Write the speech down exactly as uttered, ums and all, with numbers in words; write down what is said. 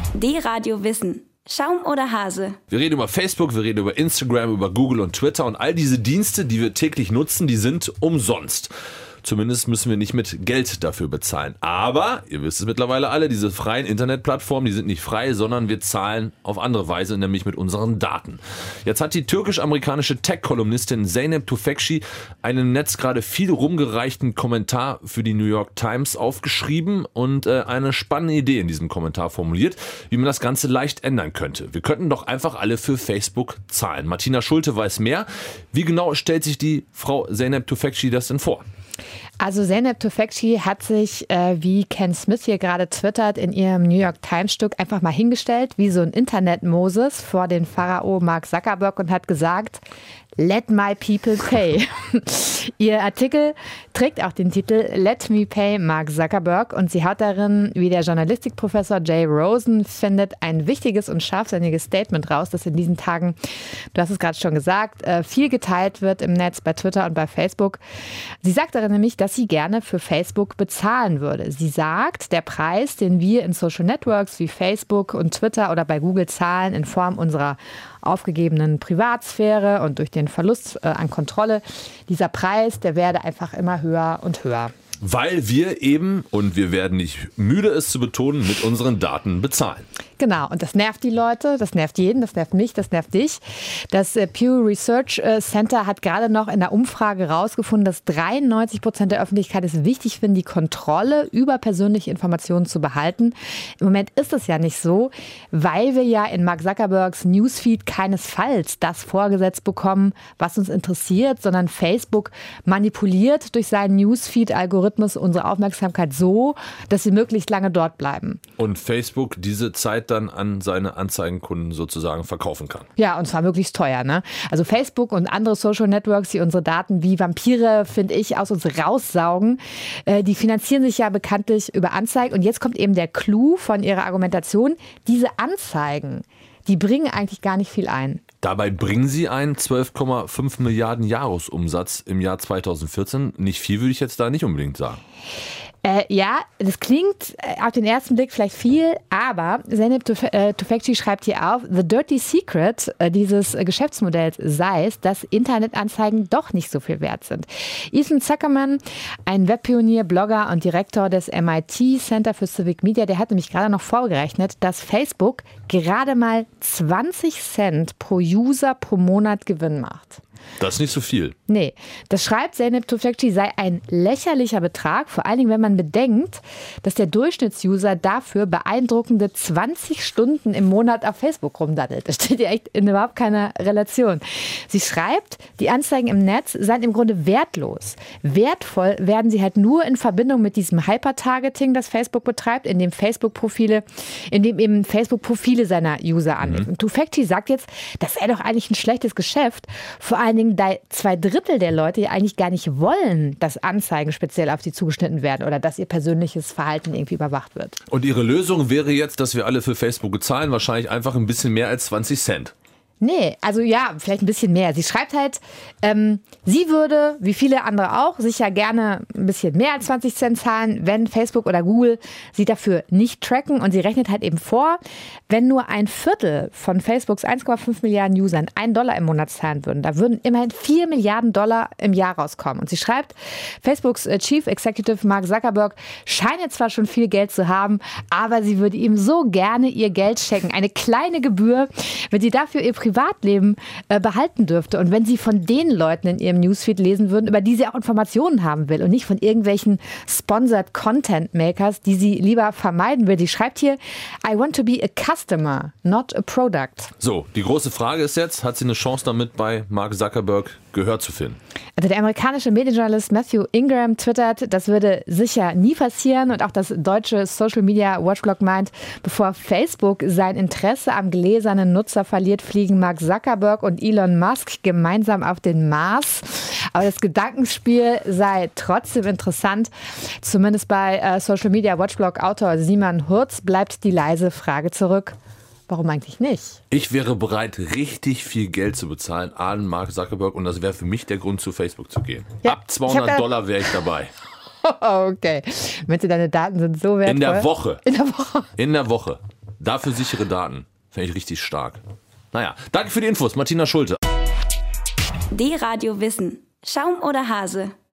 D-Radio Wissen. Schaum oder Hase? Wir reden über Facebook, wir reden über Instagram, über Google und Twitter und all diese Dienste, die wir täglich nutzen, die sind umsonst. Zumindest müssen wir nicht mit Geld dafür bezahlen. Aber, ihr wisst es mittlerweile alle, diese freien Internetplattformen, die sind nicht frei, sondern wir zahlen auf andere Weise, nämlich mit unseren Daten. Jetzt hat die türkisch-amerikanische Tech-Kolumnistin Zeynep Tufekci einen im Netz gerade viel rumgereichten Kommentar für die New York Times aufgeschrieben und äh, eine spannende Idee in diesem Kommentar formuliert, wie man das Ganze leicht ändern könnte. Wir könnten doch einfach alle für Facebook zahlen. Martina Schulte weiß mehr. Wie genau stellt sich die Frau Zeynep Tufekci das denn vor? Also Zeynep Tufekci hat sich, äh, wie Ken Smith hier gerade twittert, in ihrem New York Times Stück einfach mal hingestellt, wie so ein Internet-Moses vor den Pharao Mark Zuckerberg und hat gesagt, let my people pay. Ihr Artikel trägt auch den Titel Let me pay Mark Zuckerberg und sie hat darin, wie der Journalistikprofessor Jay Rosen findet, ein wichtiges und scharfsinniges Statement raus, das in diesen Tagen, du hast es gerade schon gesagt, viel geteilt wird im Netz, bei Twitter und bei Facebook. Sie sagt darin nämlich, dass sie gerne für Facebook bezahlen würde. Sie sagt, der Preis, den wir in Social Networks wie Facebook und Twitter oder bei Google zahlen in Form unserer aufgegebenen Privatsphäre und durch den Verlust äh, an Kontrolle, dieser Preis, der werde einfach immer höher und höher. Weil wir eben, und wir werden nicht müde es zu betonen, mit unseren Daten bezahlen. Genau, und das nervt die Leute, das nervt jeden, das nervt mich, das nervt dich. Das Pew Research Center hat gerade noch in der Umfrage herausgefunden, dass dreiundneunzig Prozent der Öffentlichkeit es wichtig finden, die Kontrolle über persönliche Informationen zu behalten. Im Moment ist es ja nicht so, weil wir ja in Mark Zuckerbergs Newsfeed keinesfalls das vorgesetzt bekommen, was uns interessiert, sondern Facebook manipuliert durch seinen Newsfeed-Algorithmus unsere Aufmerksamkeit so, dass sie möglichst lange dort bleiben. Und Facebook diese Zeit dann an seine Anzeigenkunden sozusagen verkaufen kann. Ja, und zwar möglichst teuer, ne? Also Facebook und andere Social Networks, die unsere Daten wie Vampire, finde ich, aus uns raussaugen, äh, die finanzieren sich ja bekanntlich über Anzeigen. Und jetzt kommt eben der Clou von ihrer Argumentation. Diese Anzeigen, die bringen eigentlich gar nicht viel ein. Dabei bringen sie einen zwölf Komma fünf Milliarden Jahresumsatz im Jahr zweitausendvierzehn. Nicht viel, würde ich jetzt da nicht unbedingt sagen. Äh, ja, das klingt auf den ersten Blick vielleicht viel, aber Zeynep Tufekci schreibt hier auf, the dirty secret dieses Geschäftsmodells sei es, dass Internetanzeigen doch nicht so viel wert sind. Ethan Zuckerman, ein Webpionier, Blogger und Direktor des M I T Center for Civic Media, der hat nämlich gerade noch vorgerechnet, dass Facebook gerade mal zwanzig Cent pro User pro Monat Gewinn macht. Das ist nicht so viel. Nee, das schreibt Zeynep Tufekci sei ein lächerlicher Betrag, vor allen Dingen, wenn man bedenkt, dass der Durchschnittsuser dafür beeindruckende zwanzig Stunden im Monat auf Facebook rumdaddelt. Das steht ja echt in überhaupt keiner Relation. Sie schreibt, die Anzeigen im Netz seien im Grunde wertlos. Wertvoll werden sie halt nur in Verbindung mit diesem Hypertargeting, das Facebook betreibt, in dem Facebook-Profile, in dem eben Facebook-Profile seiner User anlegt. Mhm. Und Tufekci sagt jetzt, das sei doch eigentlich ein schlechtes Geschäft, vor allem da zwei Drittel der Leute ja eigentlich gar nicht wollen, dass Anzeigen speziell auf sie zugeschnitten werden oder dass ihr persönliches Verhalten irgendwie überwacht wird. Und ihre Lösung wäre jetzt, dass wir alle für Facebook bezahlen, wahrscheinlich einfach ein bisschen mehr als zwanzig Cent. Nee, also ja, vielleicht ein bisschen mehr. Sie schreibt halt, ähm, sie würde, wie viele andere auch, sicher gerne ein bisschen mehr als zwanzig Cent zahlen, wenn Facebook oder Google sie dafür nicht tracken. Und sie rechnet halt eben vor, wenn nur ein Viertel von Facebooks eins Komma fünf Milliarden Usern einen Dollar im Monat zahlen würden, da würden immerhin vier Milliarden Dollar im Jahr rauskommen. Und sie schreibt, Facebooks Chief Executive Mark Zuckerberg scheine zwar schon viel Geld zu haben, aber sie würde ihm so gerne ihr Geld schenken. Eine kleine Gebühr, wenn sie dafür ihr Privatleben äh, behalten dürfte. Und wenn sie von den Leuten in ihrem Newsfeed lesen würden, über die sie auch Informationen haben will und nicht von irgendwelchen Sponsored Content Makers, die sie lieber vermeiden will. Sie schreibt hier, I want to be a customer, not a product. So, die große Frage ist jetzt, hat sie eine Chance damit bei Mark Zuckerberg Gehör zu finden? Also der amerikanische Medienjournalist Matthew Ingram twittert, das würde sicher nie passieren. Und auch das deutsche Social Media Watchblog meint, bevor Facebook sein Interesse am gläsernen Nutzer verliert, fliegen Mark Zuckerberg und Elon Musk gemeinsam auf den Mars. Aber das Gedankenspiel sei trotzdem interessant. Zumindest bei äh, Social Media Watchblog Autor Simon Hurz bleibt die leise Frage zurück. Warum eigentlich nicht? Ich wäre bereit, richtig viel Geld zu bezahlen an Mark Zuckerberg und das wäre für mich der Grund, zu Facebook zu gehen. Ja, ab zweihundert Dollar wäre ich dabei. Okay. Meinst du, deine Daten sind so wertvoll? In der Woche. In der Woche. In der Woche. Dafür sichere Daten. Fände ich richtig stark. Naja, danke für die Infos, Martina Schulte. D-Radio Wissen. Schaum oder Hase?